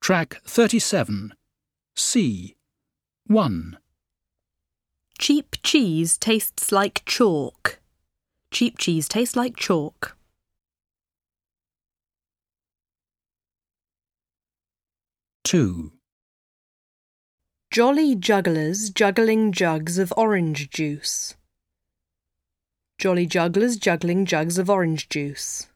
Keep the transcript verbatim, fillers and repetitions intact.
Track thirty-seven. C. one. Cheap cheese tastes like chalk. Cheap cheese tastes like chalk. two. Jolly jugglers juggling jugs of orange juice. Jolly jugglers juggling jugs of orange juice.